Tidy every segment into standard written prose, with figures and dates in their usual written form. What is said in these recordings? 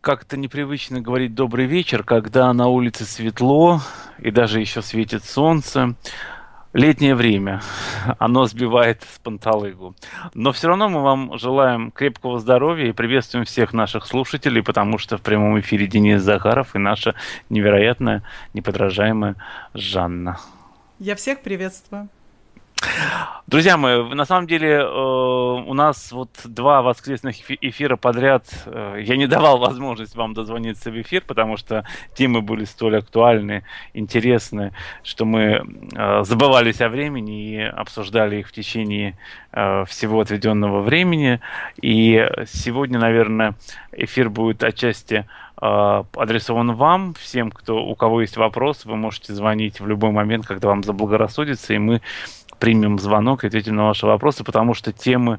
как-то непривычно говорить добрый вечер, когда на улице светло и даже еще светит солнце. Летнее время, оно сбивает с панталыгу. Но все равно мы вам желаем крепкого здоровья и приветствуем всех наших слушателей, потому что в прямом эфире Денис Захаров и наша невероятная, неподражаемая Жанна. Я всех приветствую. Друзья мои, на самом деле у нас вот два воскресных эфира подряд. Я не давал возможность вам дозвониться в эфир, потому что темы были столь актуальны, интересны, что мы забывались о времени и обсуждали их в течение всего отведенного времени. И сегодня, наверное, эфир будет отчасти адресован вам, всем, у кого есть вопрос. Вы можете звонить в любой момент, когда вам заблагорассудится, и мы примем звонок и ответим на ваши вопросы, потому что темы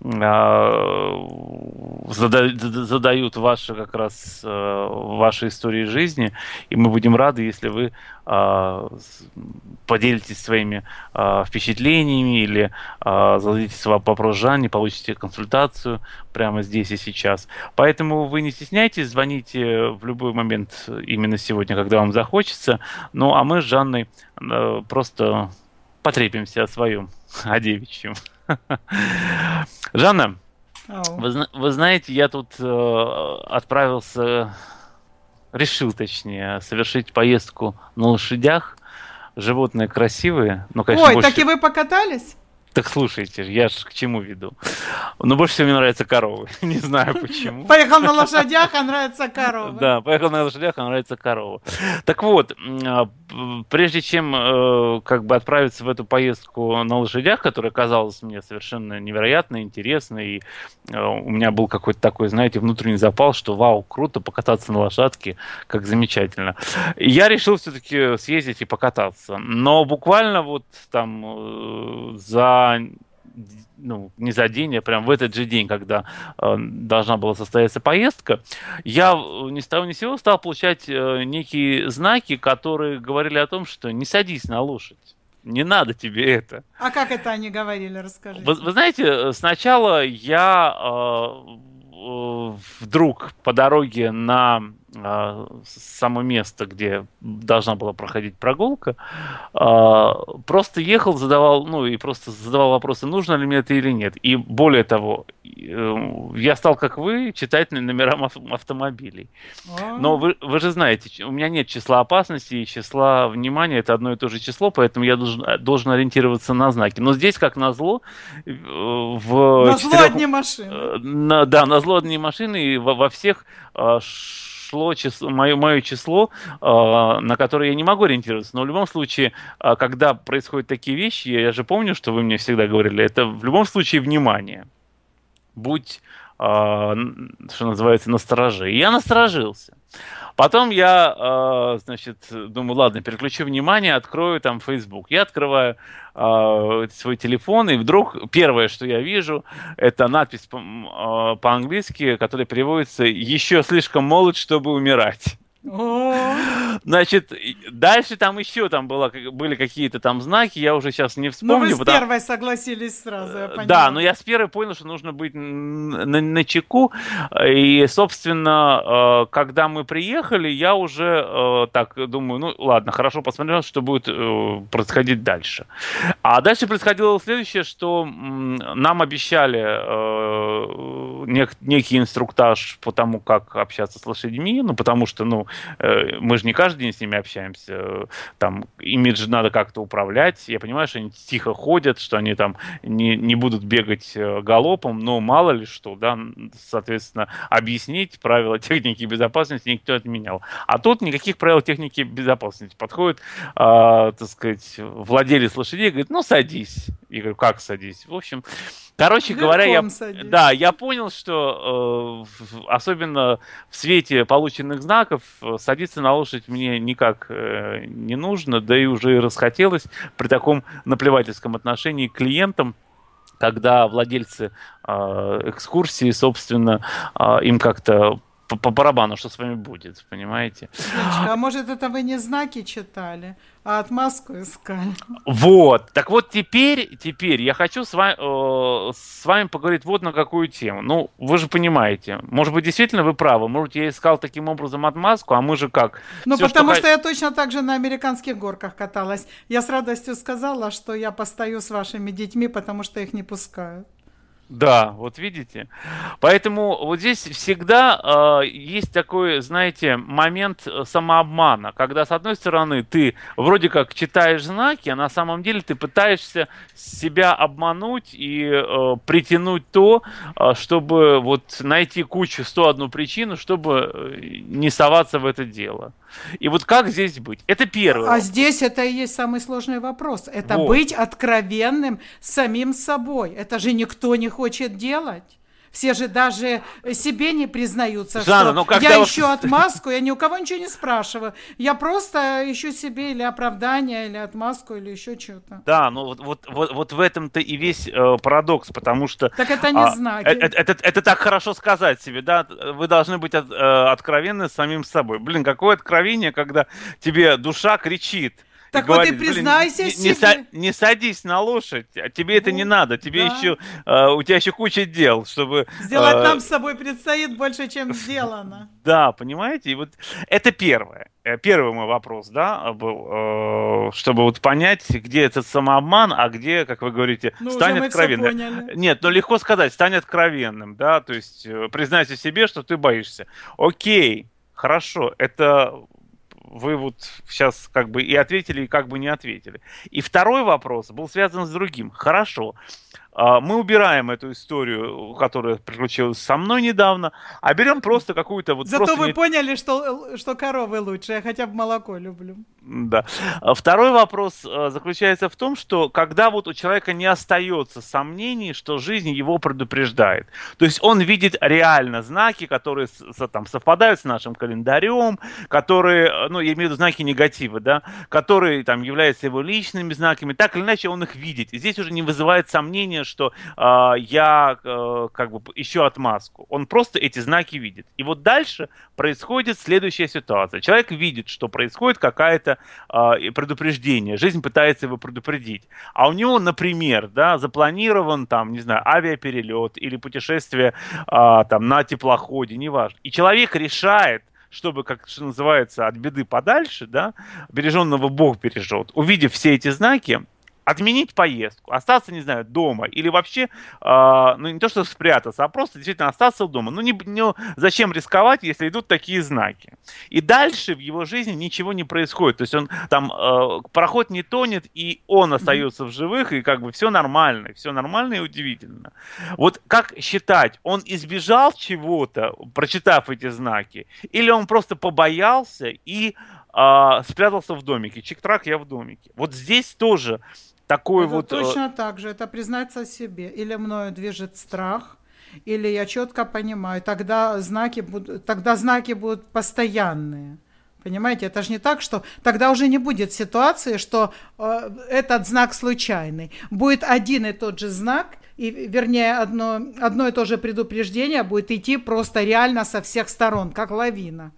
задают ваши как раз ваши истории жизни, и мы будем рады, если вы поделитесь своими впечатлениями или зададите свой вопрос Жанне, получите консультацию прямо здесь и сейчас. Поэтому вы не стесняйтесь, звоните в любой момент именно сегодня, когда вам захочется. Ну, а мы с Жанной просто потрепимся о своем, о девичьем. Жанна, вы знаете, я тут решил, точнее, совершить поездку на лошадях. Животные красивые, но, конечно, Ой, так и вы покатались? Так слушайте, я же к чему веду. Но больше всего мне нравятся коровы. Не знаю почему. Поехал на лошадях, а нравятся коровы. Да, поехал на лошадях, а нравится корова. Так вот, прежде чем как бы отправиться в эту поездку на лошадях, которая казалась мне совершенно невероятно интересной, и у меня был какой-то такой, знаете, внутренний запал, что вау, круто покататься на лошадке, как замечательно. Я решил все-таки съездить и покататься. Но буквально вот там не за день, а прям в этот же день, когда должна была состояться поездка, я ни с того ни с сего стал получать некие знаки, которые говорили о том, что не садись на лошадь. Не надо тебе это. А как это они говорили, расскажите. Вы знаете, сначала я вдруг по дороге на само место, где должна была проходить прогулка, просто ехал, задавал вопросы, нужно ли мне это или нет. И более того, я стал, как вы, читать номера автомобилей. Но вы же знаете, у меня нет числа опасности и числа внимания, это одно и то же число, поэтому я должен ориентироваться на знаки. Но здесь, как назло, одни машины. Назло одни машины, и во всех шло мое число, на которое я не могу ориентироваться. Но в любом случае, когда происходят такие вещи, я же помню, что вы мне всегда говорили, это в любом случае внимание. Будь, что называется, настороже. И я насторожился. Потом я, думаю, ладно, переключу внимание, открою там Facebook. Я открываю свой телефон, и вдруг первое, что я вижу, это надпись по-английски, которая переводится «Еще слишком молод, чтобы умирать». Значит, дальше были какие-то там знаки, я уже сейчас не вспомню. Но вы с первой согласились сразу, я поняла. Да, но я с первой понял, что нужно быть на чеку. И, собственно, когда мы приехали, я уже так думаю, ну ладно, хорошо, посмотрим, что будет происходить дальше. А дальше происходило следующее, что нам обещали некий инструктаж по тому, как общаться с лошадьми, потому что, мы же не каждый день с ними общаемся, там, ими же надо как-то управлять, я понимаю, что они тихо ходят, что они там не будут бегать галопом, но мало ли что, да, соответственно, объяснить правила техники безопасности никто не отменял. А тут никаких правил техники безопасности. Подходит, так сказать, владелец лошадей и говорит, садись. Я говорю, как садись? В общем, короче говоря, я понял, что особенно в свете полученных знаков садиться на лошадь мне никак не нужно, да и уже расхотелось при таком наплевательском отношении к клиентам, когда владельцы экскурсии, собственно, им как-то по барабану, что с вами будет, понимаете? Денечка, а может, это вы не знаки читали, а отмазку искали? Вот. Так вот, теперь я хочу с вами поговорить вот на какую тему. Ну, вы же понимаете, может быть, действительно вы правы. Может, я искал таким образом отмазку, а мы же как? Ну, Все, потому что я точно так же на американских горках каталась. Я с радостью сказала, что я постою с вашими детьми, потому что их не пускают. Да, вот видите. Поэтому вот здесь всегда есть такой, знаете, момент самообмана, когда с одной стороны ты вроде как читаешь знаки, а на самом деле ты пытаешься себя обмануть и притянуть то, чтобы вот найти кучу 101 причину, чтобы не соваться в это дело. И вот как здесь быть? Это первый А вопрос. здесь это и есть самый сложный вопрос. Это Вот. быть откровенным с самим собой. Это же никто не хочет делать. Все же даже себе не признаются, Жанна, что ну когда я вот- ищу отмазку, я ни у кого ничего не спрашиваю. Я просто ищу себе или оправдание, или отмазку, или еще что-то. Да, ну вот в этом-то и весь парадокс, потому что Так это не знаки. это так хорошо сказать себе, да, вы должны быть откровенны с самим собой. Блин, какое откровение, когда тебе душа кричит. Так и вот говорит, и признайся не себе. не садись на лошадь, а тебе это не Вот, надо, тебе да. еще, у тебя еще куча дел, чтобы... Сделать нам с собой предстоит больше, чем сделано. Да, понимаете, и вот это первое. Первый мой вопрос, да, был, чтобы вот понять, где этот самообман, а где, как вы говорите, Ну, уже стань мы всё откровенным. поняли. Нет, но легко сказать, стань откровенным, да, то есть признайся себе, что ты боишься. Окей, хорошо, это вы вот сейчас как бы и ответили, и как бы не ответили. И второй вопрос был связан с другим. Хорошо, мы убираем эту историю, которая приключилась со мной недавно, а берем просто какую-то вот Зато просто вы поняли, что коровы лучше. Я хотя бы молоко люблю. Да. Второй вопрос заключается в том, что когда вот у человека не остается сомнений, что жизнь его предупреждает. То есть он видит реально знаки, которые там совпадают с нашим календарем, которые, ну, я имею в виду знаки негатива, да, которые там являются его личными знаками, так или иначе он их видит. И здесь уже не вызывает сомнения, что я как бы ищу отмазку. Он просто эти знаки видит. И вот дальше происходит следующая ситуация. Человек видит, что происходит какая-то предупреждение. Жизнь пытается его предупредить. А у него, например, да, запланирован там, не знаю, авиаперелет или путешествие там на теплоходе, неважно. И человек решает, чтобы, как что называется, от беды подальше, да, береженного Бог бережет, увидев все эти знаки, отменить поездку, остаться, не знаю, дома, или вообще, ну не то, что спрятаться, а просто действительно остаться дома. Ну, зачем рисковать, если идут такие знаки? И дальше в его жизни ничего не происходит. То есть он там, пароход не тонет, и он остается в живых, и как бы все нормально и удивительно. Вот как считать, он избежал чего-то, прочитав эти знаки, или он просто побоялся и спрятался в домике? Чик-трак, я в домике. Вот здесь тоже такой Это вот... точно так же. Это признаться себе. Или мною движет страх, или я четко понимаю. Тогда знаки будут постоянные. Понимаете, это же не так, что тогда уже не будет ситуации, что этот знак случайный. Будет один и тот же знак, и, вернее, одно и то же предупреждение будет идти просто реально со всех сторон, как лавина.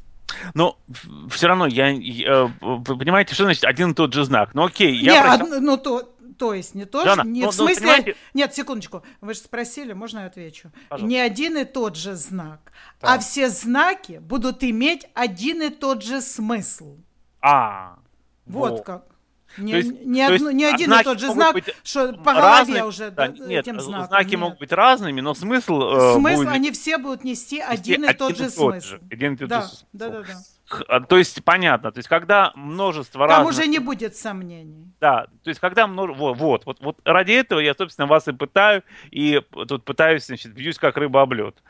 Но все равно, понимаете, что значит один и тот же знак? Ну окей, То есть не то, Жанна, не в смысле... Нет, секундочку, вы же спросили, можно я отвечу? Пожалуйста. Не один и тот же знак, Да. а все знаки будут иметь один и тот же смысл. Вот как. Не один и тот же знак, что по голове уже нет, этим знаком. знаки могут быть разными, но смысл будет... Они все будут нести один и тот же смысл. Один и тот же смысл. Да. То есть понятно, то есть когда множество Там разных... уже не будет сомнений. Да, то есть когда вот ради этого я, собственно, вас и пытаю, и тут пытаюсь, значит, бьюсь как рыба об лед.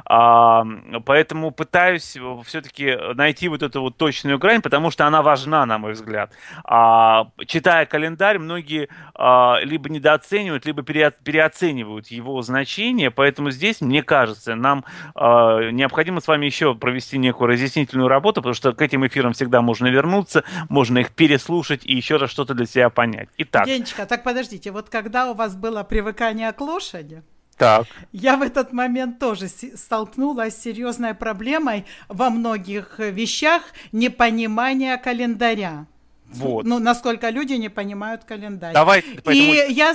Поэтому пытаюсь все-таки найти вот эту вот точную грань, потому что она важна, на мой взгляд. Читая календарь, многие либо недооценивают, либо переоценивают его значение, поэтому здесь, мне кажется, нам необходимо с вами еще провести некую разъяснительную работу, потому что к этим эфирам всегда можно вернуться, можно их переслушать и еще раз что-то для себя понять. Итак. Денечка, так подождите, вот когда у вас было привыкание к лошади, Так. Я в этот момент тоже столкнулась с серьезной проблемой во многих вещах непонимания календаря. Вот. Ну, насколько люди не понимают календарь. Давай, поэтому... И я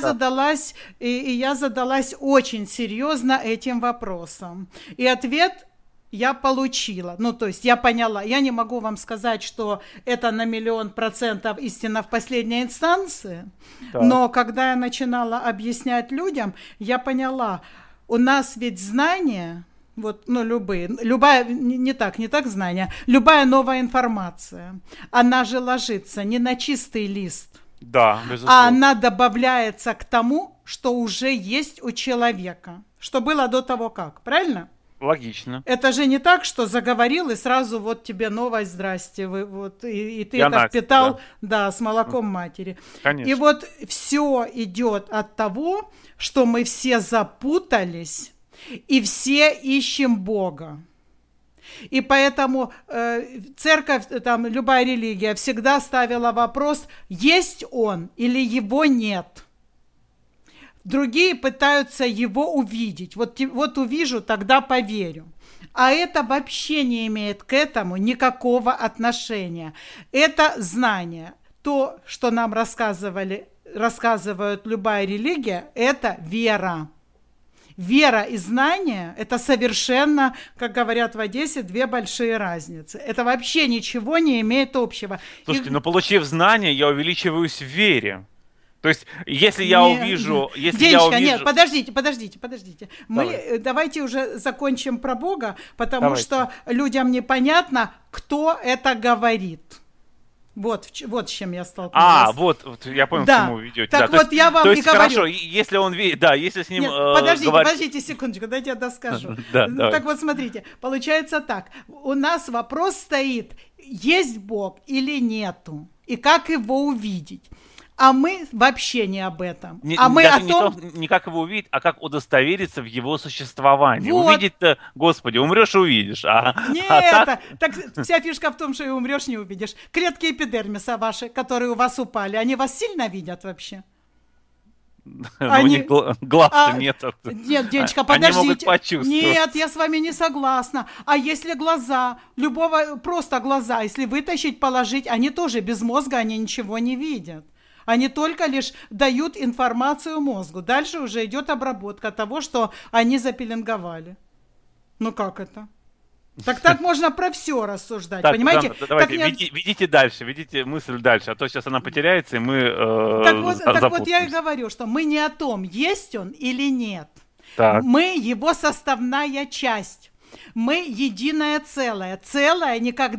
задалась очень серьезно этим вопросом. И ответ я получила. Ну, то есть я поняла. Я не могу вам сказать, что это на 1000000% истина в последней инстанции. Так. Но когда я начинала объяснять людям, я поняла, у нас ведь знания... Вот, ну, любая, не так знания, любая новая информация, она же ложится не на чистый лист, да, безусловно, а она добавляется к тому, что уже есть у человека, что было до того как, правильно? Логично. Это же не так, что заговорил и сразу вот тебе новость, здрасте, и ты это впитал, да, с молоком матери. Конечно. И вот все идет от того, что мы все запутались, и все ищем Бога. И поэтому церковь, там, любая религия всегда ставила вопрос, есть Он или Его нет. Другие пытаются Его увидеть. Вот увижу, тогда поверю. А это вообще не имеет к этому никакого отношения. Это знание. То, что нам рассказывают любая религия, это вера. Вера и знание – это совершенно, как говорят в Одессе, две большие разницы. Это вообще ничего не имеет общего. Слушайте, но получив знание, я увеличиваюсь в вере. То есть, если я увижу... Денечка, нет, подождите. Давайте уже закончим про Бога, потому что людям непонятно, кто это говорит. Вот с чем я столкнулась. Вот я понял, да. к чему вы ведете. Так да, вот, я вам и говорю. Хорошо, если он видит, да, если с ним... Нет, подождите секундочку, дайте я доскажу. Так вот, смотрите, получается так. У нас вопрос стоит, есть Бог или нету, и как его увидеть. А мы вообще не об этом. Мы о том... Не как его увидеть, а как удостовериться в его существовании. Вот. Увидеть-то, Господи, умрешь и увидишь. Так вся фишка в том, что и умрешь, не увидишь. Клетки эпидермиса ваши, которые у вас упали, они вас сильно видят вообще? У них глаз-то нет. Нет, девочка, подождите. Они могут почувствовать. Нет, я с вами не согласна. А если глаза, просто глаза, если вытащить, положить, они тоже без мозга, они ничего не видят. Они только лишь дают информацию мозгу. Дальше уже идет обработка того, что они запеленговали. Ну как это? Так можно про все рассуждать, понимаете? Давайте, ведите дальше, ведите мысль дальше, а то сейчас она потеряется, и мы Так вот я и говорю, что мы не о том, есть он или нет. Так. Мы его составная часть. Мы единое целое. Целое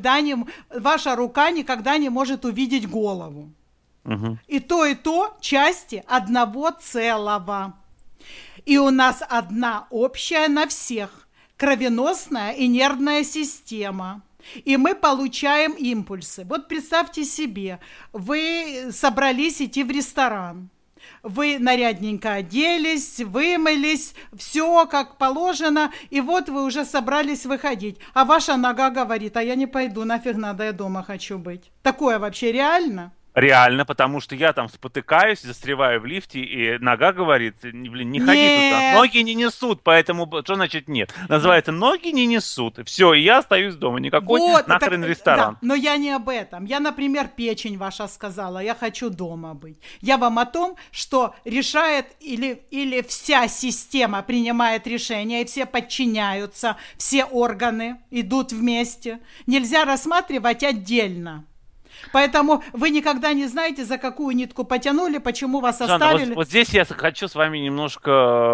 ваша рука никогда не может увидеть голову. Угу. И то части одного целого. И у нас одна общая на всех кровеносная и нервная система. И мы получаем импульсы. Вот представьте себе, вы собрались идти в ресторан. Вы нарядненько оделись, вымылись, все как положено, и вот вы уже собрались выходить. А ваша нога говорит, а я не пойду, нафиг надо, я дома хочу быть. Такое вообще реально? Реально, потому что я там спотыкаюсь, застреваю в лифте, и нога говорит, не ходи туда. Ноги не несут, поэтому, что значит нет? Называется, ноги не несут. Все, и я остаюсь дома, никакой нахрен ресторан. Да, но я не об этом. Я, например, печень ваша сказала, я хочу дома быть. Я вам о том, что решает или вся система принимает решения, и все подчиняются, все органы идут вместе. Нельзя рассматривать отдельно. Поэтому вы никогда не знаете, за какую нитку потянули, почему вас оставили. Жанна, вот здесь я хочу с вами немножко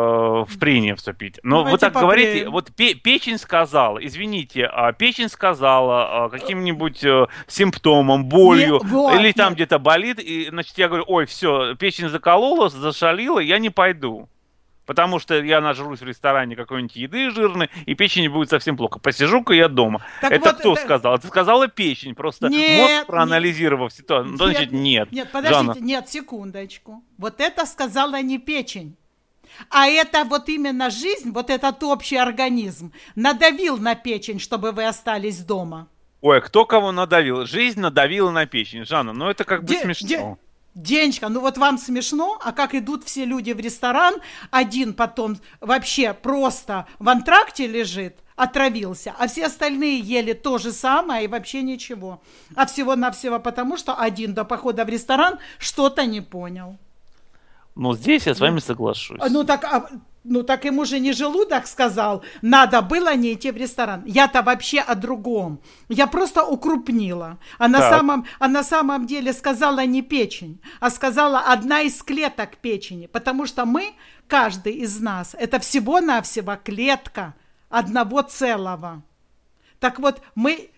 в прение вступить. Но давайте вы так говорите, вот печень сказала, извините, печень сказала каким-нибудь симптомом, болью, или там где-то болит, и, значит, я говорю, ой, все, печень заколола, зашалила, я не пойду. Потому что я нажрусь в ресторане какой-нибудь еды жирной, и печени будет совсем плохо. Посижу-ка я дома. Так это вот, кто сказал? Это сказала печень. Просто мозг, проанализировав ситуацию. Значит, нет. Нет, подождите, нет, секундочку. Вот это сказала не печень. А это вот именно жизнь, вот этот общий организм надавил на печень, чтобы вы остались дома. Ой, кто кого надавил? Жизнь надавила на печень. Жанна, ну это как бы смешно. Денечка, ну вот вам смешно, а как идут все люди в ресторан, один потом вообще просто в антракте лежит, отравился, а все остальные ели то же самое и вообще ничего. А всего-навсего потому, что один до похода в ресторан что-то не понял. Ну, здесь я с вами соглашусь. Ну так ему же не желудок сказал, надо было не идти в ресторан. Я-то вообще о другом. Я просто укрупнила. А на самом деле сказала не печень, а сказала одна из клеток печени. Потому что мы, каждый из нас, это всего-навсего клетка одного целого. Так вот, мы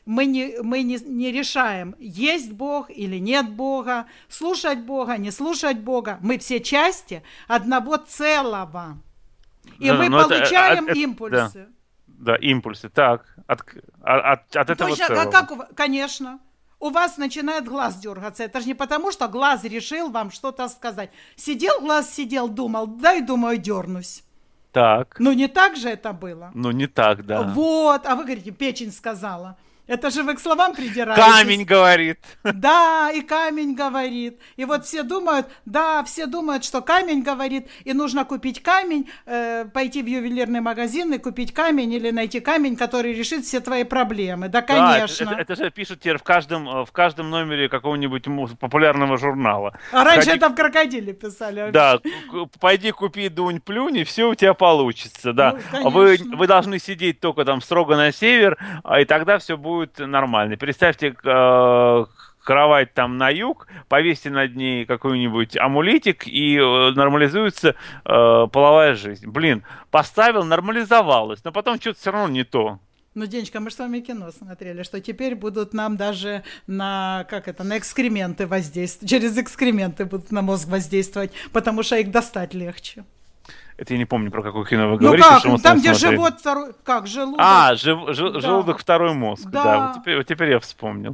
не решаем, есть Бог или нет Бога, слушать Бога, не слушать Бога. Мы все части одного целого. И мы получаем импульсы. Да, импульсы. Так, от этого целого. Конечно. У вас начинает глаз дергаться. Это же не потому, что глаз решил вам что-то сказать. Глаз сидел, думал, дай, думаю, дернусь. Так. Ну, не так же это было? Ну, не так, да. Вот, а вы говорите, печень сказала. Это же вы к словам придираетесь. Камень говорит. Да, и камень говорит. И вот все думают, что камень говорит, и нужно купить камень, пойти в ювелирный магазин и купить камень, или найти камень, который решит все твои проблемы. Да, конечно. Да, это же пишут теперь в каждом номере какого-нибудь популярного журнала. А раньше это в «Крокодиле» писали. Да, пойди купи, дунь, плюнь, и все у тебя получится. Да. Ну, вы должны сидеть только там строго на север, и тогда все будет нормально. Представьте кровать там на юг, повесьте над ней какой-нибудь амулетик, и нормализуется половая жизнь. Блин, поставил, нормализовалось, но потом что-то все равно не то. Ну, Денечка, мы же с вами кино смотрели, что теперь будут нам даже на экскременты воздействовать, через экскременты будут на мозг воздействовать, потому что их достать легче. Это я не помню, про какое кино вы говорите. Ну как, там, где живот второй... Как, желудок? Желудок второй мозг, да. Вот теперь я вспомнил.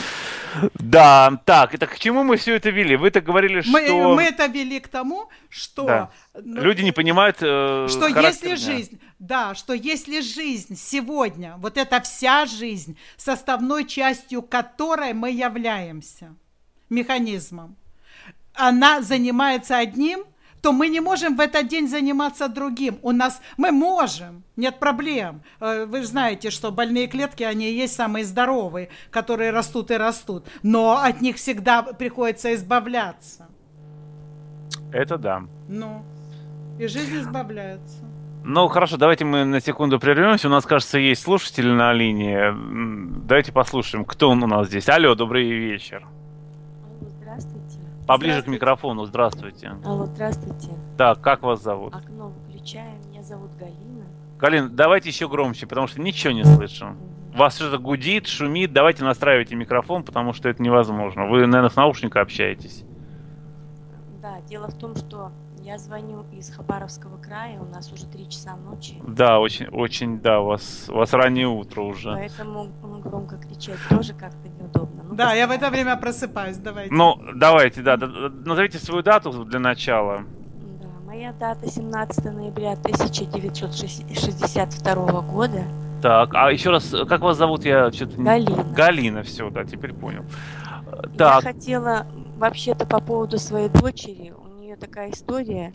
Да, так, это к чему мы все это вели? Вы-то говорили, что... Мы это вели к тому, что... Да. Люди не понимают что если жизнь... Да, что если жизнь сегодня, вот эта вся жизнь, составной частью которой мы являемся, механизмом, она занимается одним, то мы не можем в этот день заниматься другим. Мы можем, нет проблем. Вы же знаете, что больные клетки, они и есть самые здоровые, которые растут и растут. Но от них всегда приходится избавляться. Это да. Ну, и жизнь избавляется. Ну, хорошо, давайте мы на секунду прервемся. У нас, кажется, есть слушатели на линии. Давайте послушаем, кто у нас здесь. Алло, добрый вечер. Здравствуйте. Поближе к микрофону, здравствуйте. Алло, здравствуйте. Так, как вас зовут? Окно выключаем, меня зовут Галина. Галина, давайте еще громче, потому что ничего не слышим. Вас что-то гудит, шумит, давайте настраивайте микрофон, потому что это невозможно. Вы, наверное, с наушника общаетесь. Да, дело в том, что я звоню из Хабаровского края, у нас уже 3 часа ночи. Да, очень, да, у вас раннее утро уже. Поэтому громко кричать тоже как-то неудобно. Ну, да, я в это время просыпаюсь, давайте. Ну, давайте, да, назовите свою дату для начала. Да, моя дата 17 ноября 1962 года. Так, а еще раз, как вас зовут? Я что-то... Галина. Галина, все, да, теперь понял. Так. Я хотела вообще-то по поводу своей дочери, у нее такая история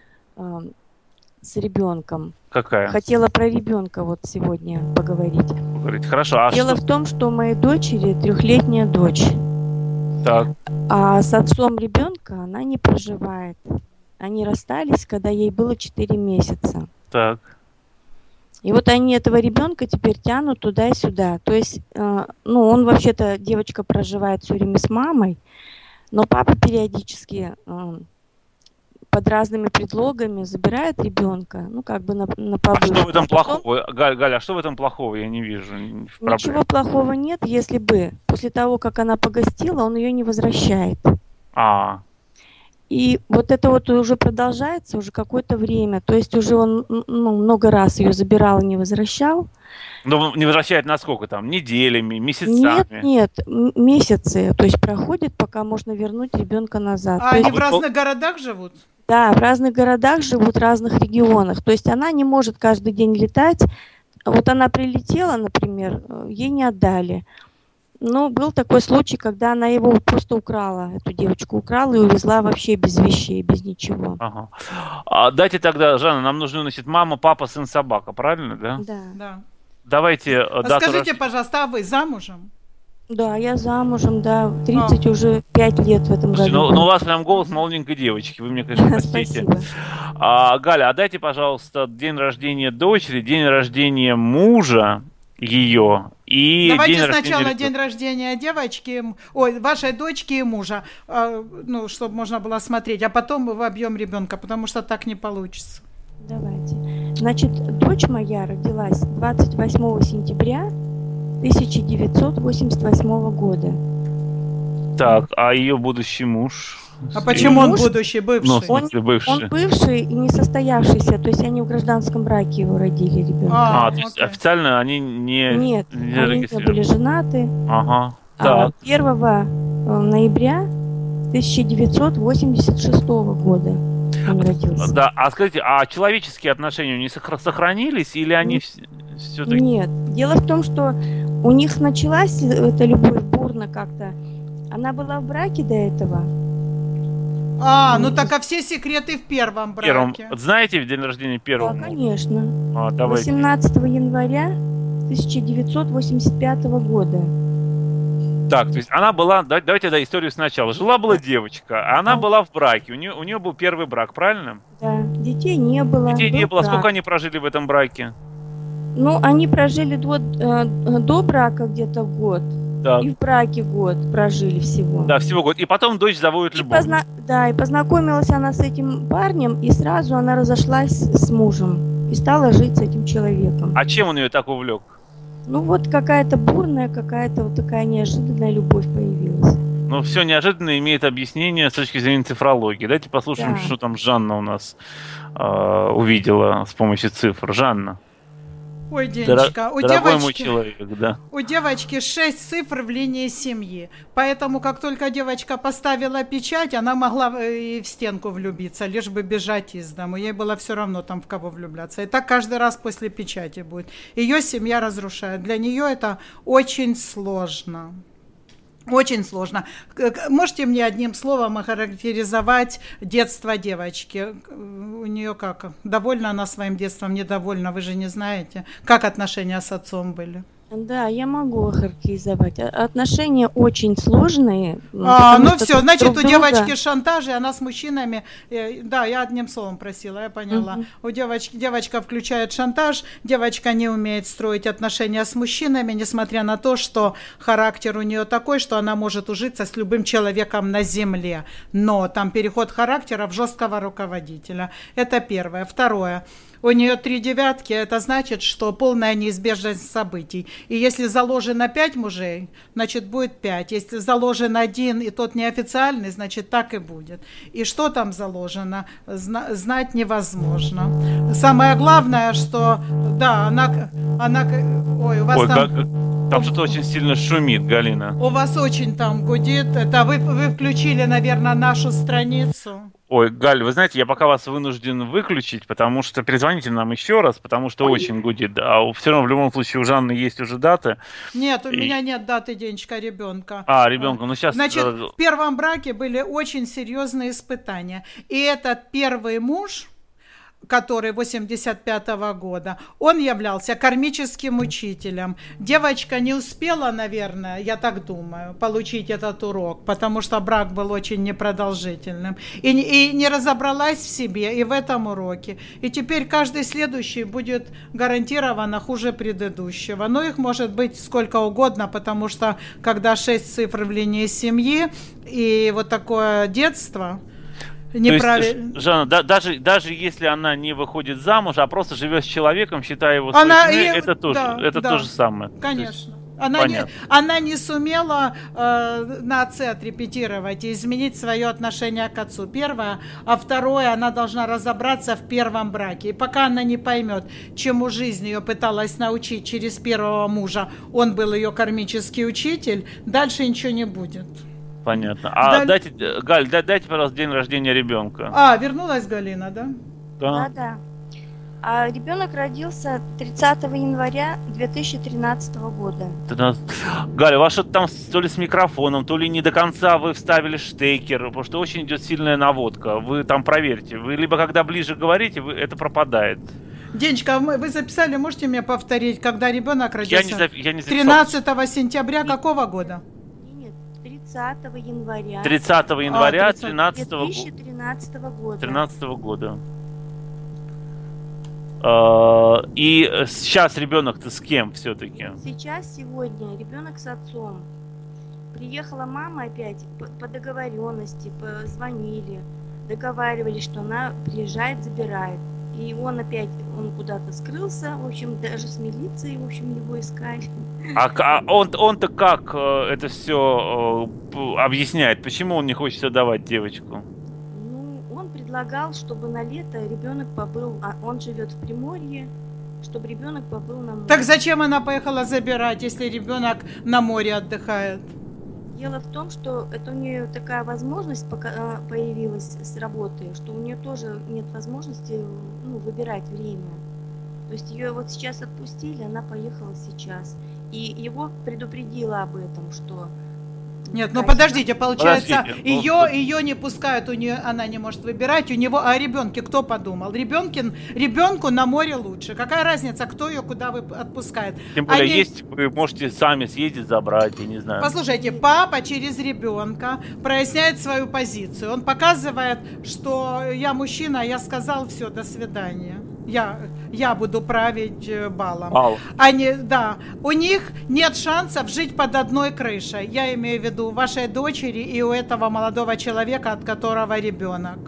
с ребенком. Какая? Хотела про ребенка вот сегодня поговорить. Хорошо. Дело в том, что у моей дочери 3-летняя дочь. Так. А с отцом ребенка она не проживает. Они расстались, когда ей было 4 месяца. Так. И вот они этого ребенка теперь тянут туда и сюда. То есть, он вообще-то, девочка проживает все время с мамой, но папа периодически под разными предлогами забирает ребенка, на побывку. А что в этом плохого? Галя, а что в этом плохого? Я не вижу проблем. Ничего плохого нет, если бы после того, как она погостила, он ее не возвращает. И вот это вот уже продолжается уже какое-то время. То есть уже он много раз ее забирал и не возвращал. Но не возвращает на сколько там? Неделями, месяцами? Нет, месяцы. То есть проходит, пока можно вернуть ребенка назад. А они в разных городах живут? Да, в разных городах живут, в разных регионах. То есть она не может каждый день летать. Вот она прилетела, например, ей не отдали. Ну, был такой случай, когда она его просто украла, эту девочку украла и увезла вообще без вещей, без ничего. Ага. Дайте тогда, Жанна, нам нужны, значит, мама, папа, сын, собака, правильно, да? Да. Да. Давайте дату Скажите, рождения. пожалуйста, а вы замужем? Да, я замужем, да, 30 уже 5 лет в этом Слушайте, году. ну у вас прям голос молоденькой девочки, вы мне, конечно, простите. Спасибо. Галя, дайте, пожалуйста, день рождения дочери, день рождения мужа ее и Давайте день рождения сначала ребенка. день рождения девочки, вашей дочки и мужа, ну, чтобы можно было смотреть, а потом мы вобьем ребенка, потому что так не получится. Давайте. Значит, дочь моя родилась 28 сентября 1988 года. Так, а ее будущий муж? А почему он Муж? будущий, Ну, в бывший? смысле, бывший. Он бывший и не состоявшийся, то есть они в гражданском браке его родили, ребенка. То есть окей. официально они не Нет, они не зарегистрированы. были женаты. Ага, А так. 1 ноября 1986 года он родился. Да, а скажите, а человеческие отношения у них сохранились или они все-таки... Нет. Дело в том, что у них началась эта любовь бурно как-то. Она была в браке до этого. Ну так а все секреты в первом браке. Знаете день рождения Да, первого? конечно. Давайте. 18 января 1985 года. Так, то есть она была, давайте историю сначала. Жила-была девочка, а она была в браке, у нее был первый брак, правильно? Да, детей не было. Детей не был было. брак. Сколько они прожили в этом браке? Ну, они прожили до брака где-то год. Так. И в браке год прожили всего. Да, всего год. И потом дочь заводит любовь. Да, и познакомилась она с этим парнем, и сразу она разошлась с мужем и стала жить с этим человеком. А чем он ее так увлек? Ну вот какая-то бурная, какая-то вот такая неожиданная любовь появилась. Ну, все неожиданно имеет объяснение с точки зрения цифрологии. Давайте послушаем, Да. что там Жанна у нас увидела с помощью цифр. Жанна. Ой, Денечка, Дорогой мой человек, да. У девочки 6 цифр в линии семьи. Поэтому, как только девочка поставила печать, она могла и в стенку влюбиться, лишь бы бежать из дому. Ей было все равно там в кого влюбляться. И так каждый раз после печати будет. Ее семья разрушает. Для нее это очень сложно. Очень сложно. Можете мне одним словом охарактеризовать детство девочки? У нее как? Довольна она своим детством, недовольна? Вы же не знаете, как отношения с отцом были? Да, я могу охарактеризовать. Отношения очень сложные. Ну все, значит, у друга... девочки шантаж, и она с мужчинами... Да, я одним словом просила, я поняла. У девочка включает шантаж, девочка не умеет строить отношения с мужчинами, несмотря на то, что характер у нее такой, что она может ужиться с любым человеком на земле. Но там переход характера в жесткого руководителя. Это первое. Второе. У нее 3 девятки, это значит, что полная неизбежность событий. И если заложено 5 мужей, значит будет 5. Если заложен 1, и тот неофициальный, значит так и будет. И что там заложено, знать невозможно. Самое главное, что, да, она ой, у вас Ой, там... Там что-то очень сильно шумит, Галина. У вас очень там гудит. Это вы включили, наверное, нашу страницу. Ой, Галь, вы знаете, я пока вас вынужден выключить, потому что перезвоните нам еще раз, потому что очень гудит. А все равно в любом случае у Жанны есть уже даты. Нет, у меня нет даты, Денечка, ребенка. Ребенка, ну сейчас... Значит, в первом браке были очень серьезные испытания. И этот первый муж, который 85-го года, он являлся кармическим учителем. Девочка не успела, наверное, я так думаю, получить этот урок, потому что брак был очень непродолжительным. И не разобралась в себе и в этом уроке. И теперь каждый следующий будет гарантированно хуже предыдущего. Но их может быть сколько угодно, потому что когда 6 цифр в линии семьи и вот такое детство... Неправильно. То есть, Жанна, даже если она не выходит замуж, а просто живет с человеком, считая его своей женой, это то же самое. Конечно. Она не сумела на отце отрепетировать и изменить свое отношение к отцу. Первое. А второе, она должна разобраться в первом браке. И пока она не поймет, чему жизнь ее пыталась научить через первого мужа, он был ее кармический учитель, дальше ничего не будет. Понятно. Галь, дайте, пожалуйста, день рождения ребенка. Вернулась Галина, да? Да. А ребенок родился 30 января 2013 года. Галя, у вас что-то там то ли с микрофоном, то ли не до конца вы вставили штекер, потому что очень идет сильная наводка. Вы там проверьте. Вы либо когда ближе говорите, это пропадает. Денечка, вы записали, можете мне повторить, когда ребенок родился? Я не 13 сентября какого года? Нет, 30 января. 30 января 2013 года. 13 года. И сейчас ребенок-то с кем все-таки? Сегодня ребенок с отцом. Приехала мама опять по договоренности, позвонили, договаривались, что она приезжает, забирает. И он куда-то скрылся, в общем, даже с милицией, в общем, его искали. А он-то как это все объясняет? Почему он не хочет отдавать девочку? Он предлагал, чтобы на лето ребенок побыл, он живет в Приморье, чтобы ребенок побыл на море. Так зачем она поехала забирать, если ребенок на море отдыхает? Дело в том, что это у нее такая возможность появилась с работы, что у нее тоже нет возможности выбирать время. То есть ее вот сейчас отпустили, она поехала сейчас. И его предупредила об этом, что... Нет, подождите, получается, ее не пускают, она не может выбирать, у него, о ребенке кто подумал? Ребенку на море лучше. Какая разница, кто ее куда отпускает? Тем более вы можете сами съездить, забрать, я не знаю. Послушайте, папа через ребенка проясняет свою позицию. Он показывает, что я мужчина, я сказал, все, до свидания. Я буду править балом. У них нет шансов жить под одной крышей. Я имею в виду вашей дочери и у этого молодого человека, от которого ребенок.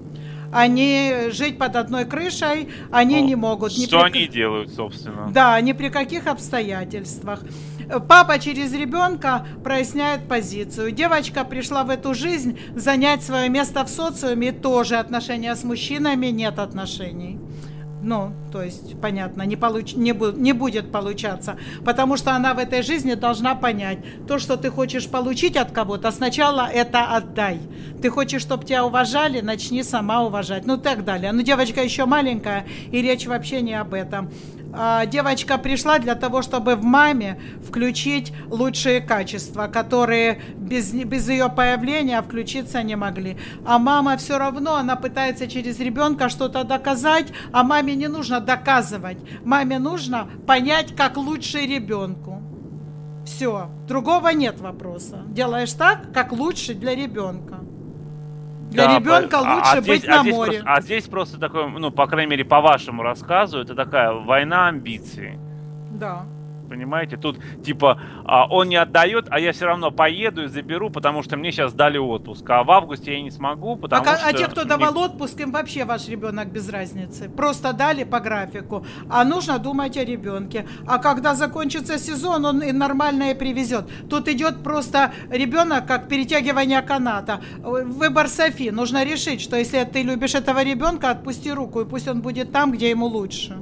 Они жить под одной крышей, не могут. Что они делают, собственно? Да, ни при каких обстоятельствах. Папа через ребенка проясняет позицию. Девочка пришла в эту жизнь занять свое место в социуме, и тоже отношения с мужчинами нет отношений. То есть, понятно, не будет получаться, потому что она в этой жизни должна понять, то, что ты хочешь получить от кого-то, сначала это отдай. Ты хочешь, чтобы тебя уважали, начни сама уважать, и так далее. Девочка еще маленькая, и речь вообще не об этом. Девочка пришла для того, чтобы в маме включить лучшие качества, которые без ее появления включиться не могли. А мама все равно, она пытается через ребенка что-то доказать, а маме не нужно доказывать. Маме нужно понять, как лучше ребенку. Все, другого нет вопроса. Делаешь так, как лучше для ребенка. Для ребенка лучше быть на море. Здесь просто такое, по крайней мере, по вашему рассказу, это такая война амбиций. Да. Понимаете, тут типа он не отдает, а я все равно поеду и заберу, потому что мне сейчас дали отпуск. А в августе я не смогу, потому что... А те, кто давал отпуск, им вообще ваш ребенок без разницы. Просто дали по графику. А нужно думать о ребенке. А когда закончится сезон, он и нормально и привезет. Тут идет просто ребенок, как перетягивание каната. Выбор Софи. Нужно решить, что если ты любишь этого ребенка, отпусти руку, и пусть он будет там, где ему лучше.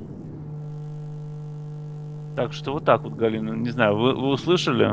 Так что вот так вот, Галина, не знаю, вы услышали?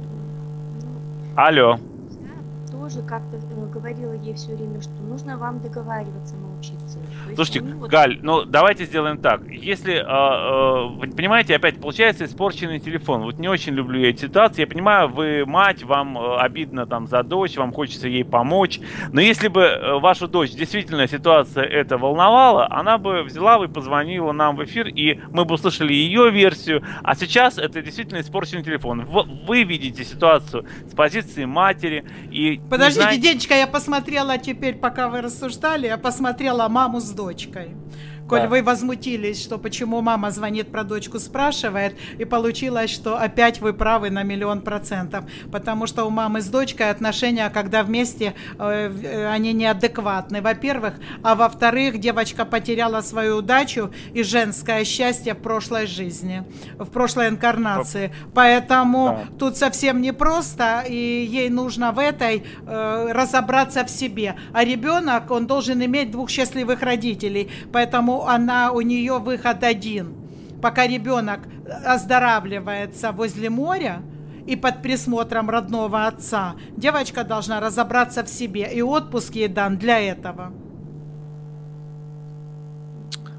Алло. Я тоже как-то говорила ей все время, что нужно вам договариваться научиться. Слушайте, Галь, давайте сделаем так. Если, вы понимаете, опять получается испорченный телефон. Вот не очень люблю я эти ситуации. Я понимаю, вы мать, вам обидно там за дочь, вам хочется ей помочь. Но если бы вашу дочь действительно ситуация это волновала, она бы взяла и позвонила нам в эфир, и мы бы услышали ее версию. А сейчас это действительно испорченный телефон. Вы видите ситуацию с позиции матери. И подождите, Денечка, я посмотрела теперь, пока вы рассуждали, я посмотрела маму с дочкой. Коль вы возмутились, что почему мама звонит про дочку, спрашивает, и получилось, что опять вы правы на 1000000%. Потому что у мамы с дочкой отношения, когда вместе, они неадекватны, во-первых. А во-вторых, девочка потеряла свою удачу и женское счастье в прошлой жизни, в прошлой инкарнации. Поэтому тут совсем непросто, и ей нужно в этой разобраться в себе. А ребенок, он должен иметь 2 счастливых родителей. Поэтому у нее выход один. Пока ребенок оздоравливается возле моря и под присмотром родного отца, девочка должна разобраться в себе. И отпуск ей дан для этого.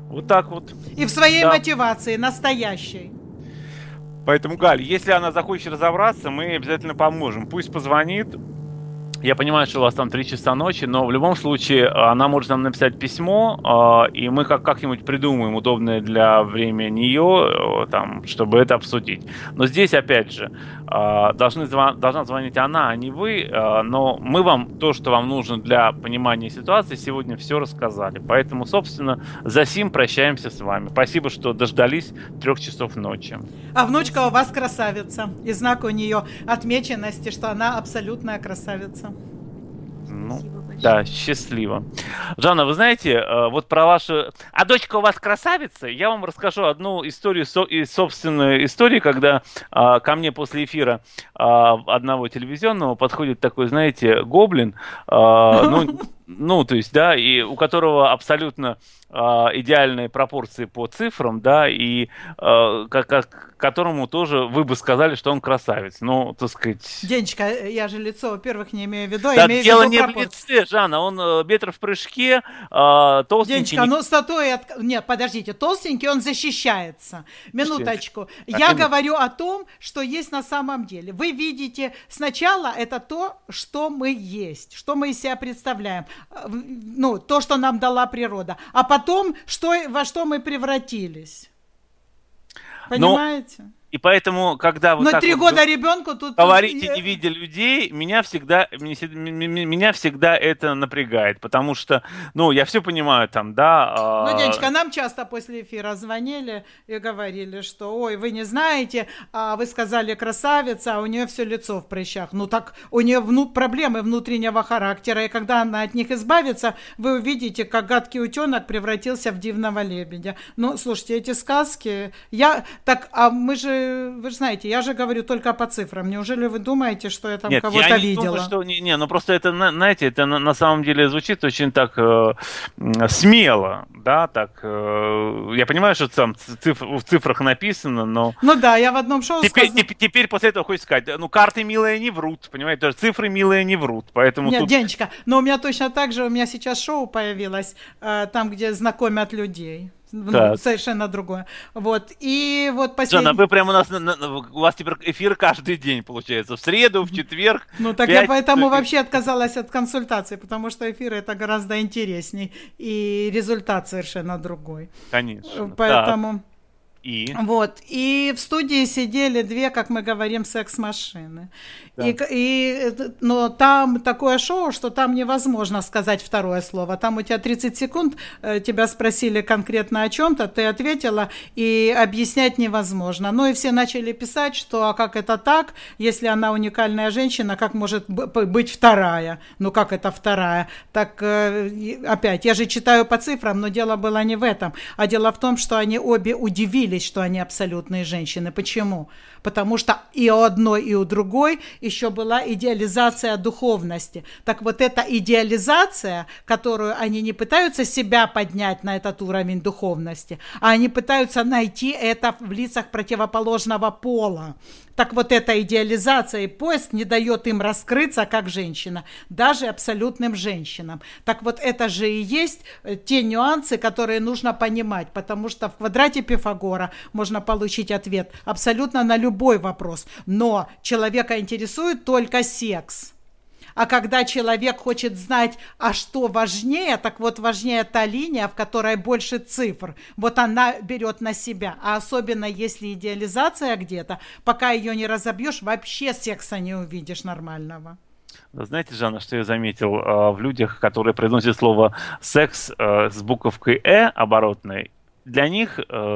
Вот так вот. И в своей Да. мотивации, настоящей. Поэтому, Галь, если она захочет разобраться, мы обязательно поможем. Пусть позвонит. Я понимаю, что у вас там 3 часа ночи, но в любом случае она может нам написать письмо, и мы как-нибудь придумаем удобное для времени нее, там, чтобы это обсудить. Но здесь, опять же, должна звонить она, а не вы, но мы вам то, что вам нужно для понимания ситуации, сегодня все рассказали. Поэтому, собственно, за сим прощаемся с вами. Спасибо, что дождались 3 часов ночи. А внучка у вас красавица. И знак у нее отмеченности, что она абсолютная красавица. Ну, да, счастливо. Жанна, вы знаете, вот про вашу... А дочка у вас красавица? Я вам расскажу одну историю из собственной истории, когда ко мне после эфира одного телевизионного подходит такой, знаете, гоблин, ну, то есть, да, и у которого абсолютно идеальные пропорции по цифрам, да, и которому тоже вы бы сказали, что он красавец. Ну, так сказать... Денечка, я же лицо, во-первых, не имею в виду, Да, имею в дело виду не в пропорции. лице, Жанна, он метр в прыжке, толстенький. Денечка, ну статуя... Нет, подождите, толстенький, он защищается. Минуточку. Я говорю о том, что есть на самом деле. Вы видите, сначала это то, что мы есть, что мы из себя представляем. Ну, то, что нам дала природа. А потом, во что мы превратились. Понимаете? И поэтому, когда вы но так 3 вот года ребенку тут... говорите, не видя людей, меня всегда это напрягает, потому что, ну, я все понимаю там, да... Ну, Денечка, нам часто после эфира звонили и говорили, что, ой, вы не знаете, вы сказали красавица, а у нее все лицо в прыщах. Ну, так у нее проблемы внутреннего характера, и когда она от них избавится, вы увидите, как гадкий утенок превратился в дивного лебедя. Ну, слушайте, эти сказки... А мы же... Вы же знаете, я же говорю только по цифрам. Неужели вы думаете, что я там Нет, кого-то я не видела? думаю, что... Ну просто это, знаете, это на самом деле звучит очень так смело, да, так... Я понимаю, что там в цифрах написано, но... Ну да, я в одном шоу Теперь после этого хочется сказать, ну карты милые не врут, понимаете, даже цифры милые не врут, поэтому... Нет, Денечка, но у меня точно так же, у меня сейчас шоу появилось, там, где знакомят людей. Ну, совершенно другое. Вот. И вот последний... Жанна, вы прямо у вас теперь эфир каждый день, получается. В среду, в четверг. Ну, так я поэтому вообще отказалась от консультации, потому что эфир это гораздо интересней. И результат совершенно другой. Конечно. Поэтому... И? Вот. И в студии сидели 2, как мы говорим, секс-машины. Да. Но там такое шоу, что там невозможно сказать второе слово. Там у тебя 30 секунд, тебя спросили конкретно о чем-то, ты ответила, и объяснять невозможно. Ну и все начали писать, что а как это так, если она уникальная женщина, как может быть вторая? Ну как это вторая? Так опять, я же читаю по цифрам, но дело было не в этом, а дело в том, что они обе удивились, что они абсолютные женщины. Почему? Потому что и у одной, и у другой еще была идеализация духовности. Так вот эта идеализация, которую они не пытаются себя поднять на этот уровень духовности, а они пытаются найти это в лицах противоположного пола. Так вот эта идеализация и поиск не дает им раскрыться как женщина, даже абсолютным женщинам. Так вот это же и есть те нюансы, которые нужно понимать, потому что в квадрате Пифагора можно получить ответ абсолютно на любой вопрос, но человека интересует только секс. А когда человек хочет знать, а что важнее, так вот важнее та линия, в которой больше цифр. Вот она берет на себя. А особенно если идеализация где-то, пока ее не разобьешь, вообще секса не увидишь нормального. Знаете, Жанна, что я заметил в людях, которые произносят слово «секс» с буковкой оборотной? Для них...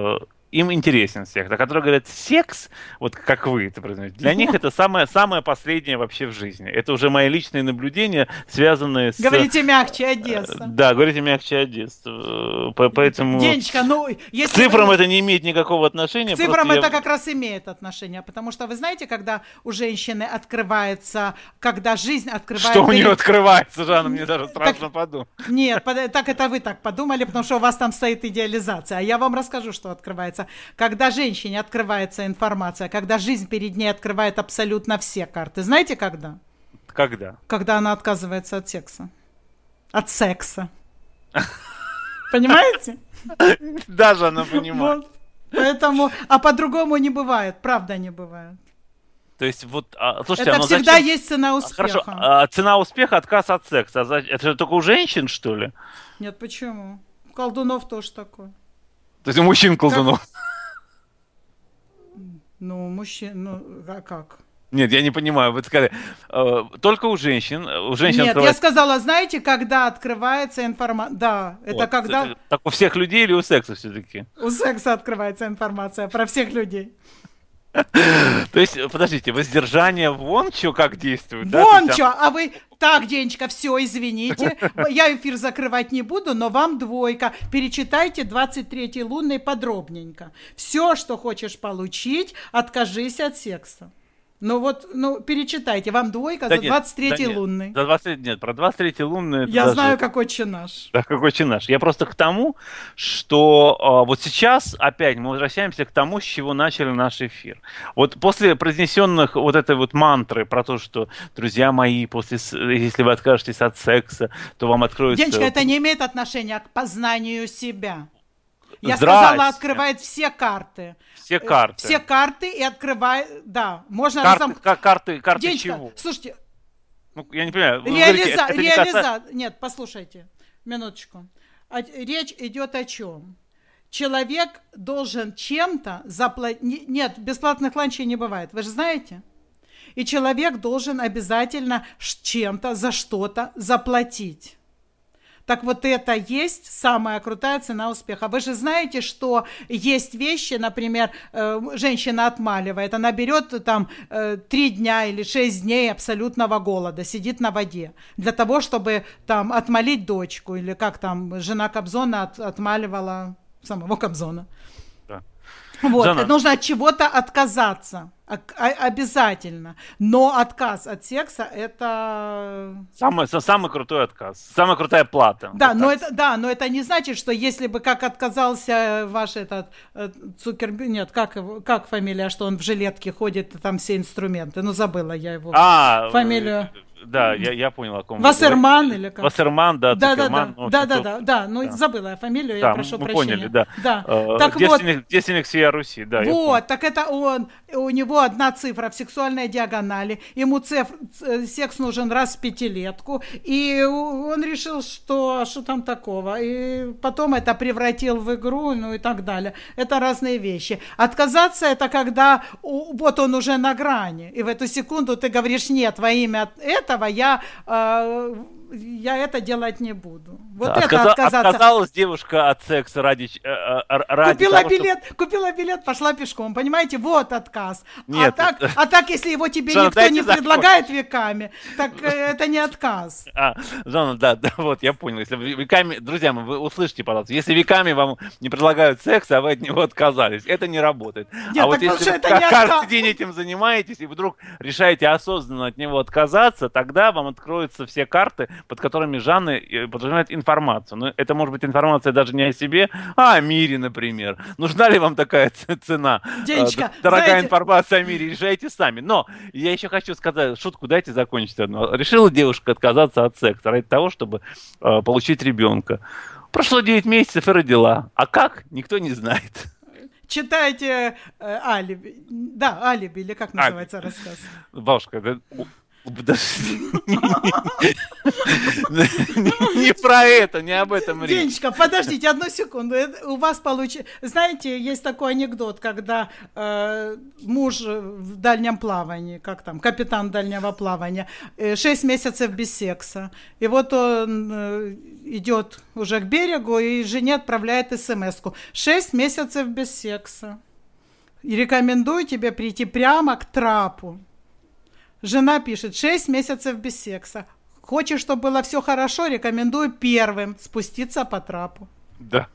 им интересен секс. А которые говорят секс, вот как вы это произносите, для них это самое последнее вообще в жизни. Это уже мои личные наблюдения, связанные с... Говорите мягче, Одесса. Да, говорите мягче, Одесса. Поэтому... Денечка, ну... К цифрам это не имеет никакого отношения. К цифрам это как раз имеет отношение, потому что вы знаете, когда у женщины открывается, когда жизнь открывается... Что у нее открывается, Жанна, мне даже страшно подумать. Нет, так это вы так подумали, потому что у вас там стоит идеализация. А я вам расскажу, что открывается. Когда женщине открывается информация, когда жизнь перед ней открывает абсолютно все карты. Знаете, когда? Когда? Когда она отказывается от секса. От секса. Понимаете? Даже она понимает. Вот. Поэтому, а по-другому не бывает, правда не бывает. То есть вот, слушайте, это всегда зачем? есть цена успеха. Хорошо, цена успеха — отказ от секса. Это же только у женщин, что ли? Нет, почему? У колдунов тоже такое. То есть у мужчин колдунов? Ну, мужчин, а как? Нет, я не понимаю, вы сказали, только у женщин. Нет, открывается... я сказала, знаете, когда открывается информация. Да, это вот, когда... Так у всех людей или у секса все-таки? У секса открывается информация про всех людей. То есть, подождите, воздержание вон что как действует? Вон что, а вы... Так, Денечка, все, извините, я эфир закрывать не буду, но вам 2. Перечитайте 23-й лунный подробненько. Все, что хочешь получить, откажись от секса. Ну вот, перечитайте, вам 2 за 23-й лунный. За 20, нет, про 23-й лунный... Я знаю, какой Отче наш. Да, какой Отче наш. Я просто к тому, что вот сейчас опять мы возвращаемся к тому, с чего начали наш эфир. Вот после произнесенных вот этой вот мантры про то, что, друзья мои, если вы откажетесь от секса, то вам откроется... Денечка, это не имеет отношения к познанию себя. Я сказала, открывает все карты. Все карты. Все карты и открывает, да. Можно карты Денечка, чего? Слушайте. Ну, я не понимаю. Нет, послушайте. Минуточку. Речь идет о чем? Человек должен чем-то заплатить. Нет, бесплатных ланчей не бывает. Вы же знаете? И человек должен обязательно чем-то за что-то заплатить. Так вот это есть самая крутая цена успеха. Вы же знаете, что есть вещи, например, женщина отмаливает, она берет там 3 дня или 6 дней абсолютного голода, сидит на воде, для того, чтобы там отмолить дочку, или как там жена Кобзона отмаливала самого Кобзона. Да. Вот, это нужно от чего-то отказаться. Обязательно. Но отказ от секса — это... Самый крутой отказ. Самая крутая плата. Да, но это не значит, что если бы как отказался ваш этот Цукерберг... Нет, как фамилия, что он в жилетке ходит, там все инструменты. Ну, забыла я его фамилию. Да, я понял, о ком Вассерман или как? Вассерман, да, Цукерман. Да, забыла я фамилию, я прошу прощения. Поняли, да. Так девственник всей Руси, да. Вот, так это у него 1 цифра в сексуальной диагонали, ему секс нужен раз в 5-летку, и он решил, что там такого, и потом это превратил в игру, ну и так далее. Это разные вещи. Отказаться — это когда вот он уже на грани, и в эту секунду ты говоришь: нет, во имя этого я это делать не буду. Вот да, это отказаться. Отказалась девушка от секса ради купила билет, пошла пешком. Понимаете, вот отказ. Нет, а так, если его тебе никто не предлагает веками, так это не отказ. Жанна, да, вот я понял. Если веками, друзья мои, вы услышите, пожалуйста, если веками вам не предлагают секс, а вы от него отказались, это не работает. Нет, вот если вы каждый день этим занимаетесь и вдруг решаете осознанно от него отказаться, тогда вам откроются все карты, под которыми Жанна подразумевает информацию. Но это может быть информация даже не о себе, а о мире, например. Нужна ли вам такая цена? Денечка, дорогая информация о мире, решайте сами. Но я еще хочу сказать, шутку дайте закончить одну. Решила девушка отказаться от секса ради того, чтобы получить ребенка. Прошло 9 месяцев и родила. А как? Никто не знает. Читайте «Алиби». Да, «Алиби», или как называется рассказ? Бабушка, не про это, не об этом речь. Денечка, подождите 1 секунду. У вас получится... Знаете, есть такой анекдот, когда муж в дальнем плавании, как там, капитан дальнего плавания, 6 месяцев без секса. И вот он идет уже к берегу и жене отправляет смс-ку: 6 месяцев без секса. И рекомендую тебе прийти прямо к трапу. Жена пишет: 6 месяцев без секса. Хочешь, чтобы было все хорошо, рекомендую первым спуститься по трапу. Да.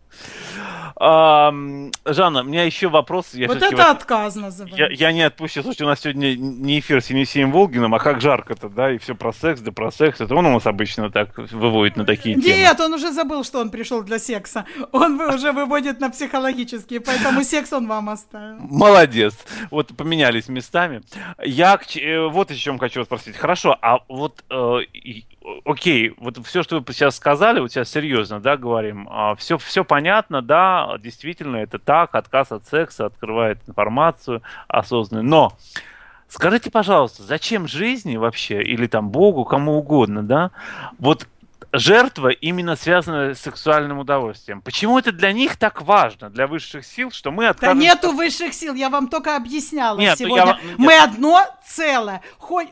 Жанна, у меня еще вопрос. Вот это отказ называется. Я не отпущу. Слушайте, у нас сегодня не эфир с Енисеем Волгиным, а как жарко-то, да, и все про секс, да про секс. Это он у нас обычно так выводит на такие темы. Нет, он уже забыл, что он пришел для секса. Он уже выводит на психологические, поэтому секс он вам оставил. Молодец. Вот поменялись местами. Я вот о чем хочу спросить. Хорошо, а вот окей, вот все, что вы сейчас сказали, вот сейчас серьезно, да, говорим, все понятно, да, действительно это так, отказ от секса открывает информацию осознанную, но скажите, пожалуйста, зачем жизни вообще, или там Богу, кому угодно, да, вот жертва именно связана с сексуальным удовольствием? Почему это для них так важно, для высших сил, что мы Да отказываемся? нету высших сил, я вам только объясняла Нет, сегодня. Мы одно целое.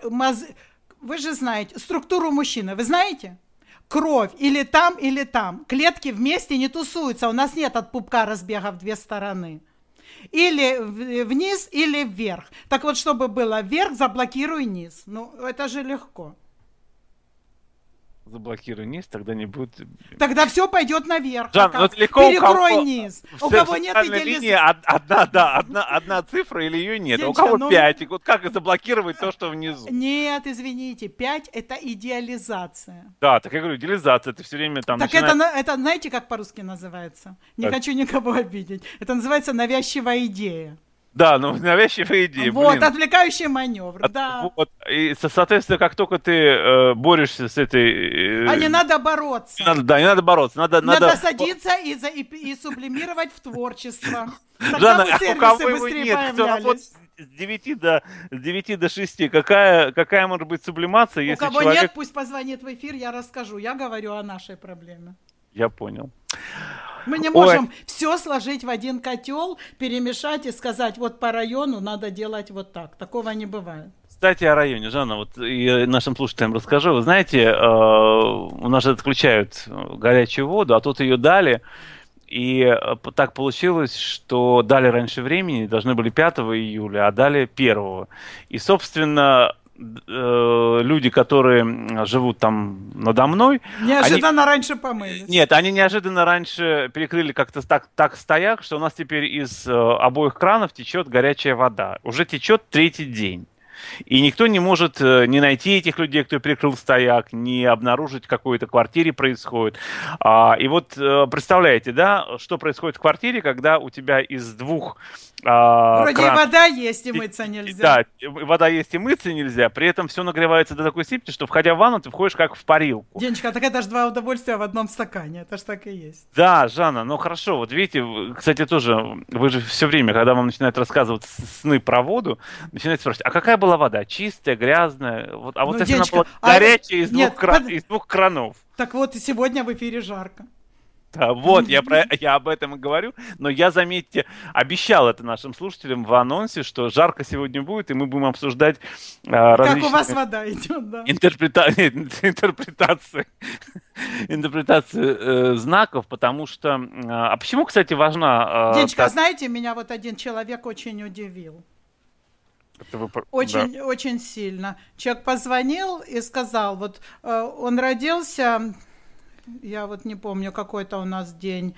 Вы же знаете структуру мужчины, вы знаете? Кровь или там, или там. Клетки вместе не тусуются. У нас нет от пупка разбега в две стороны. Или вниз, или вверх. Так вот, чтобы было вверх, заблокируй низ. Ну, это же легко. Заблокируй низ, тогда не будет... Тогда все пойдет наверх. Жан, ну легко, перекрой низ. У кого нет идеализации... одна цифра или ее нет. Денечка, у кого 5. Вот как заблокировать то, что внизу? Нет, извините, 5 это идеализация. Да, так я говорю, идеализация. Ты все время там так начинаешь... это знаете, как по-русски называется? Не хочу никого обидеть. Это называется навязчивая идея. Да, ну навязчивая идея. Вот, отвлекающий маневр, да. Вот, и, соответственно, как только ты борешься с этой... А не надо бороться. Не надо бороться. Надо садиться и сублимировать в творчество. Жанна, а у кого его нет? Кто работает с 9 до 6? Какая может быть сублимация, если человек... У кого человек... нет, пусть позвонит в эфир, я расскажу. Я говорю о нашей проблеме. Я понял. Мы не можем все сложить в один котел, перемешать и сказать, вот по району надо делать вот так. Такого не бывает. Кстати, о районе, Жанна, вот и нашим слушателям расскажу. Вы знаете, у нас же отключают горячую воду, а тут ее дали. И так получилось, что дали раньше времени, должны были 5 июля, а дали 1. И, собственно, люди, которые живут там надо мной... Неожиданно раньше помылись. Нет, они неожиданно раньше перекрыли как-то так стояк, что у нас теперь из обоих кранов течет горячая вода. Уже течет 3-й день. И никто не может не найти этих людей, кто перекрыл стояк, не обнаружить, в какой-то квартире происходит. И вот представляете, да, что происходит в квартире, когда у тебя из 2 вроде вода есть, и мыться нельзя. Да, вода есть, и мыться нельзя. При этом все нагревается до такой степени, что, входя в ванну, ты входишь как в парилку. Денечка, так это же 2 удовольствия в одном стакане. Это ж так и есть. Да, Жанна, ну хорошо. Вот видите, кстати, тоже, вы же все время, когда вам начинают рассказывать сны про воду, начинаете спрашивать, а какая была вода? Чистая, грязная? Вот, а вот если Денечка, она была горячая из двух кранов. Так вот, и сегодня в эфире жарко. Да, вот, я об этом и говорю, но я, заметьте, обещал это нашим слушателям в анонсе, что жарко сегодня будет, и мы будем обсуждать различные... Как у вас вода идет, да? Интерпретации знаков, потому что... А почему, кстати, важна... Денечка, знаете, меня вот один человек очень удивил. Очень сильно. Человек позвонил и сказал, вот он родился... Я вот не помню, какой-то у нас день.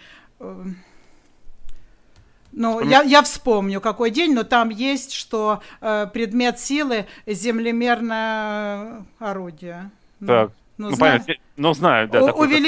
Ну, я вспомню, какой день, но там есть, что предмет силы землемерное орудие. Так, понятно. Ну, знаю, да.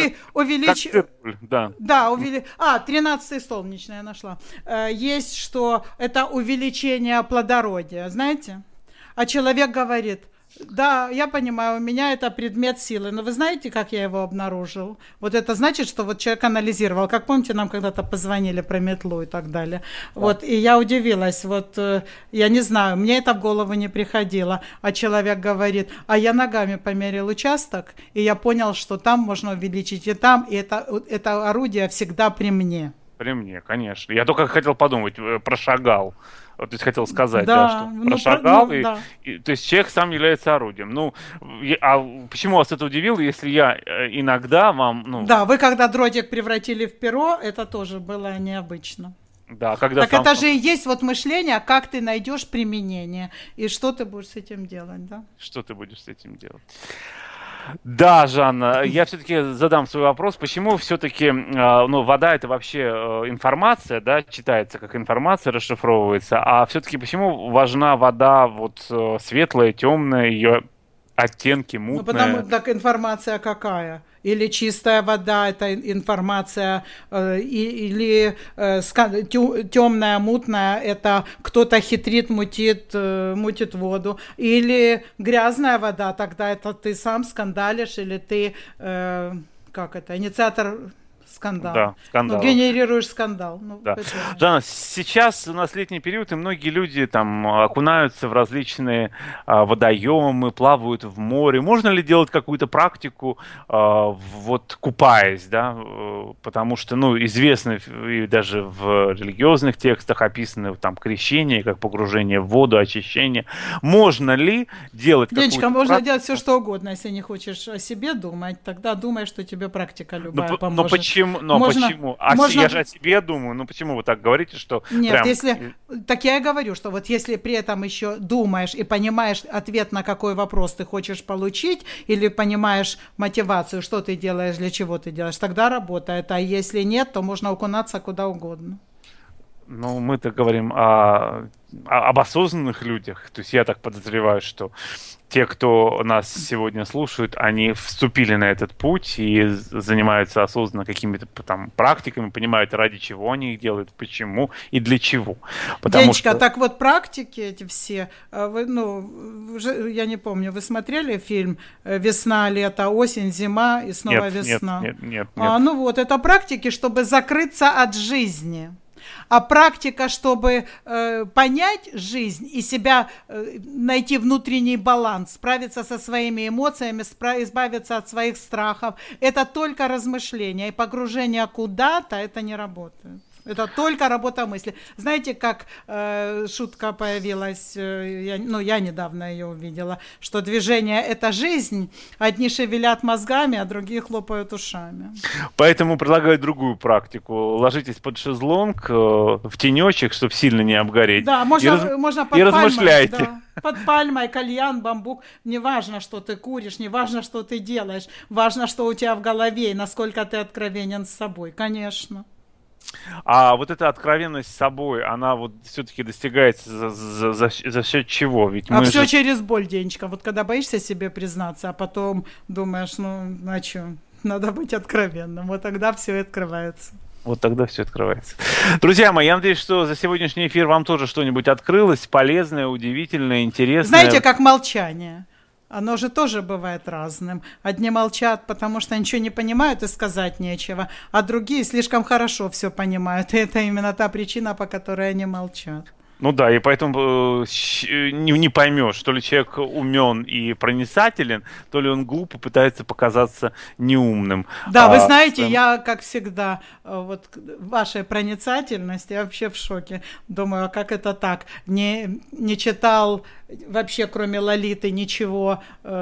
Да, 13-й солнечный я нашла. Есть, что это увеличение плодородия, знаете? А человек говорит... Да, я понимаю, у меня это предмет силы, но вы знаете, как я его обнаружил? Вот это значит, что вот человек анализировал, как помните, нам когда-то позвонили про метлу и так далее. Да. Вот, и я удивилась, вот, я не знаю, мне это в голову не приходило, а человек говорит, а я ногами померил участок, и я понял, что там можно увеличить и там, и это орудие всегда при мне. При мне, конечно. Я только хотел подумать, прошагал. Вот, то есть хотел сказать, да, что прошагал, да. То есть человек сам является орудием. Ну, а почему вас это удивило, если я иногда вам... Ну... Да, вы когда дротик превратили в перо, это тоже было необычно. Да, когда так это же и есть вот мышление, как ты найдешь применение, и что ты будешь с этим делать, да? Что ты будешь с этим делать? Да, Жанна, я все-таки задам свой вопрос, почему все-таки, вода это вообще информация, да, читается как информация, расшифровывается, а все-таки почему важна вода вот светлая, темная, ее оттенки, мутная? Ну, потому так информация какая? или чистая вода, это информация, или темная, мутная, это кто-то хитрит, мутит воду, или грязная вода, тогда это ты сам скандалишь, или ты, инициатор скандала. Да, скандал. Ну, генерируешь скандал. Ну, да. Жанна, сейчас у нас летний период, и многие люди там окунаются в различные водоемы, плавают в море. Можно ли делать какую-то практику, вот купаясь, да? Потому что, ну, известно, и даже в религиозных текстах описано там крещение, как погружение в воду, очищение. Можно ли делать Денечка, какую-то можно практику? делать все, что угодно. Если не хочешь о себе думать, тогда думай, что тебе практика любая поможет. Но почему? Почему? Я же о себе думаю. Ну почему вы так говорите, что Нет, прям... если... Так я и говорю, что вот если при этом еще думаешь и понимаешь ответ, на какой вопрос ты хочешь получить, или понимаешь мотивацию, что ты делаешь, для чего ты делаешь, тогда работает. А если нет, то можно окунаться куда угодно. Ну, мы-то говорим об осознанных людях. То есть я так подозреваю, что те, кто нас сегодня слушают, они вступили на этот путь и занимаются осознанно какими-то там практиками, понимают, ради чего они их делают, почему и для чего. Денечка, так вот практики эти все, вы, я не помню, вы смотрели фильм «Весна, лето, осень, зима и снова весна»? Нет. Ну вот, это практики, чтобы закрыться от жизни. А практика, чтобы понять жизнь и себя, найти внутренний баланс, справиться со своими эмоциями, избавиться от своих страхов, это только размышления. И погружение куда-то, это не работает. Это только работа мысли. Знаете, как шутка появилась, я недавно ее увидела, что движение – это жизнь, одни шевелят мозгами, а другие хлопают ушами. Поэтому предлагаю другую практику. Ложитесь под шезлонг, в тенечек, чтобы сильно не обгореть. Да, можно под и пальмой, размышляйте. да. Под пальмой, кальян, бамбук. Не важно, что ты куришь, не важно, что ты делаешь. Важно, что у тебя в голове и насколько ты откровенен с собой. Конечно. А вот эта откровенность с собой, она вот все-таки достигается за счет чего? Ведь все через боль, Денечка. Вот когда боишься себе признаться, а потом думаешь, а что, надо быть откровенным. Вот тогда все и открывается. Вот тогда все открывается. Друзья мои, я надеюсь, что за сегодняшний эфир вам тоже что-нибудь открылось, полезное, удивительное, интересное. Знаете, как молчание. Оно же тоже бывает разным. Одни молчат, потому что ничего не понимают и сказать нечего, а другие слишком хорошо все понимают. И это именно та причина, по которой они молчат. Ну да, и поэтому не поймешь, то ли человек умен и проницателен, то ли он глупо пытается показаться неумным. Да, вы знаете, я, как всегда, вот вашей проницательности, я вообще в шоке. Думаю, а как это так? Не читал вообще, кроме Лолиты, ничего,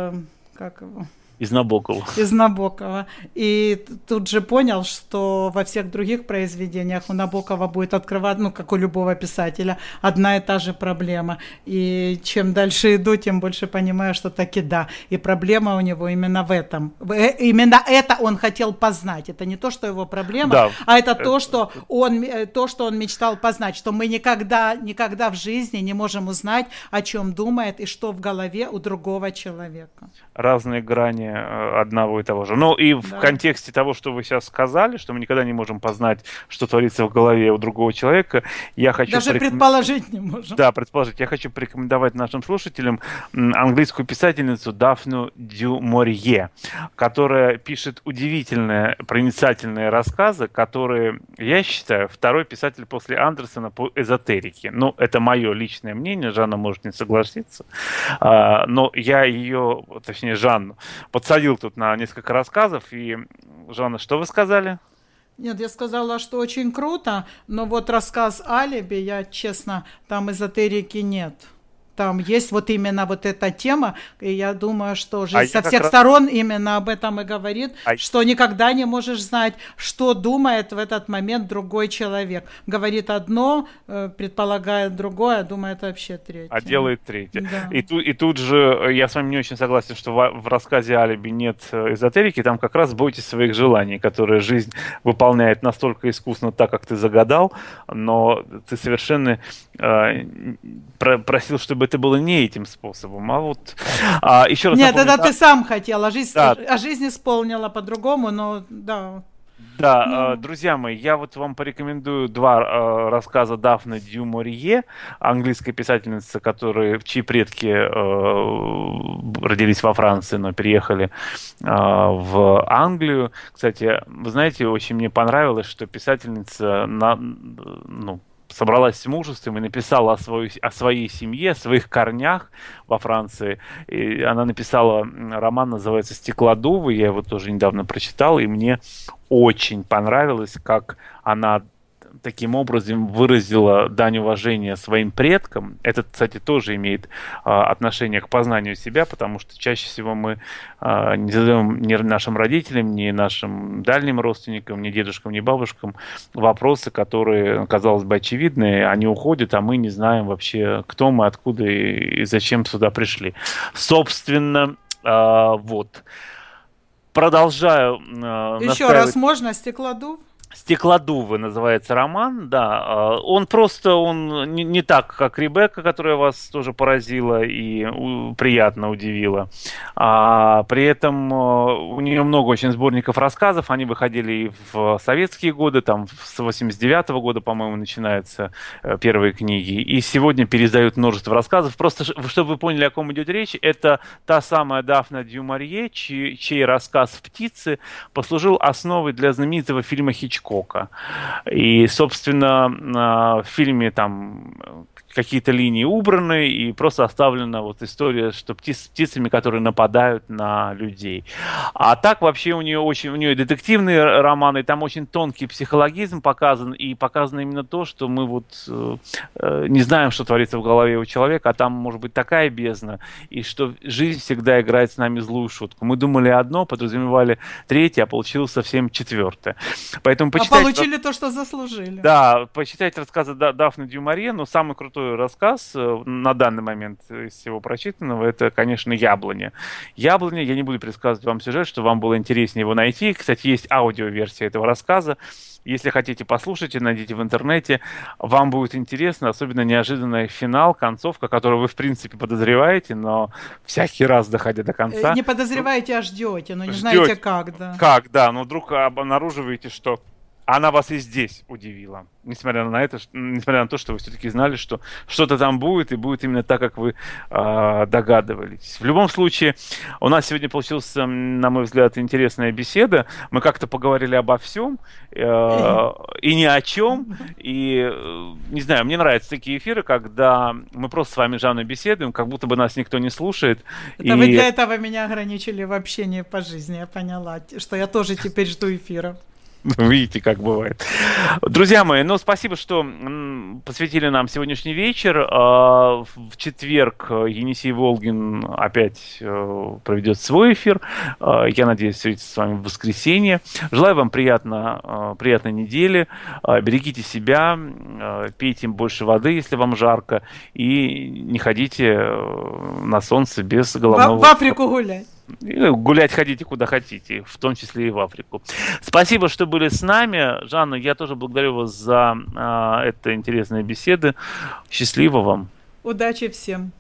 как его... Из Набокова. И тут же понял, что во всех других произведениях у Набокова будет открывать, как у любого писателя, одна и та же проблема. И чем дальше иду, тем больше понимаю, что таки да. И проблема у него именно в этом. Именно это он хотел познать. Это не то, что его проблема, да. А это то, что он мечтал познать. Что мы никогда в жизни не можем узнать, о чем думает и что в голове у другого человека. Разные грани одного и того же. Но и в контексте того, что вы сейчас сказали, что мы никогда не можем познать, что творится в голове у другого человека, я хочу... Даже предположить не можем. Да, предположить. Я хочу порекомендовать нашим слушателям английскую писательницу Дафну дю Морье, которая пишет удивительные, проницательные рассказы, которые, я считаю, второй писатель после Андерсона по эзотерике. Ну, это мое личное мнение, Жанна может не согласиться, но я ее, точнее, Жанну, подсадил тут на несколько рассказов. И, Жанна, что вы сказали? Нет, я сказала, что очень круто, но вот рассказ «Алиби», я, честно, там эзотерики нет. Там есть вот именно вот эта тема, и я думаю, что жизнь со всех сторон именно об этом и говорит, что никогда не можешь знать, что думает в этот момент другой человек. Говорит одно, предполагает другое, а думает вообще третье. А делает третье. Да. И тут же я с вами не очень согласен, что в рассказе «Алиби» нет эзотерики, там как раз бойтесь своих желаний, которые жизнь выполняет настолько искусно так, как ты загадал, но ты совершенно просил, чтобы это было не этим способом, а вот... еще раз Нет, напомню, это ты сам хотел, жизнь, да. жизнь исполнила по-другому, но да. Да, друзья мои, я вот вам порекомендую два рассказа Дафны дю Морье, английской писательницы, чьи предки родились во Франции, но переехали в Англию. Кстати, вы знаете, очень мне понравилось, что писательница собралась с мужеством и написала о своей семье, о своих корнях во Франции. И она написала роман, называется «Стеклодувы». Я его тоже недавно прочитал, и мне очень понравилось, как она таким образом выразила дань уважения своим предкам. Это, кстати, тоже имеет отношение к познанию себя, потому что чаще всего мы не задаем ни нашим родителям, ни нашим дальним родственникам, ни дедушкам, ни бабушкам вопросы, которые, казалось бы, очевидные. Они уходят, а мы не знаем вообще, кто мы, откуда и зачем сюда пришли. Собственно, вот. Продолжаю. Еще раз можно «Стеклодув»? «Стеклодувы» называется роман, да. Он не так, как «Ребекка», которая вас тоже поразила и приятно удивила. При этом у нее много очень сборников рассказов. Они выходили и в советские годы, там с 89-го года, по-моему, начинаются первые книги. И сегодня переиздают множество рассказов. Просто, чтобы вы поняли, о ком идет речь, это та самая Дафна дю Морье, чей рассказ «Птицы» послужил основой для знаменитого фильма Хичкока. И, собственно, в фильме там какие-то линии убраны, и просто оставлена вот история, что с птицами, которые нападают на людей. А так вообще у нее детективные романы, там очень тонкий психологизм показан, и показано именно то, что мы вот не знаем, что творится в голове у человека, а там может быть такая бездна, и что жизнь всегда играет с нами злую шутку. Мы думали одно, подразумевали третье, а получилось совсем четвертое. Поэтому получили то, что заслужили. Да, почитайте рассказы Дафны дю Морье, но самый крутой рассказ на данный момент из всего прочитанного, это, конечно, «Яблоня». «Яблоня», я не буду пересказывать вам сюжет, чтобы вам было интереснее его найти. Кстати, есть аудиоверсия этого рассказа. Если хотите, послушайте, найдите в интернете. Вам будет интересно, особенно неожиданный финал, концовка, которую вы, в принципе, подозреваете, но всякий раз, доходя до конца... Не подозреваете, а ждете, но не знаете как, да. Как, да, но вдруг обнаруживаете, что она вас и здесь удивила. Несмотря на то, что вы все-таки знали, что что-то там будет, и будет именно так, как вы догадывались. В любом случае, у нас сегодня получилась, на мой взгляд, интересная беседа. Мы как-то поговорили обо всем и ни о чем. И, не знаю, мне нравятся такие эфиры, когда мы просто с вами, Жанна, беседуем, как будто бы нас никто не слушает. Это вы для этого меня ограничили в общении по жизни, я поняла, что я тоже теперь жду эфира. Видите, как бывает. Друзья мои, спасибо, что посвятили нам сегодняшний вечер. В четверг Енисей Волгин опять проведет свой эфир. Я надеюсь встретиться с вами в воскресенье. Желаю вам приятной недели. Берегите себя, пейте больше воды, если вам жарко, и не ходите на солнце без головного... В Африку гулять. Гулять ходите куда хотите, в том числе и в Африку. Спасибо, что были с нами. Жанна, я тоже благодарю вас за это интересные беседы. Счастливо вам. Удачи всем.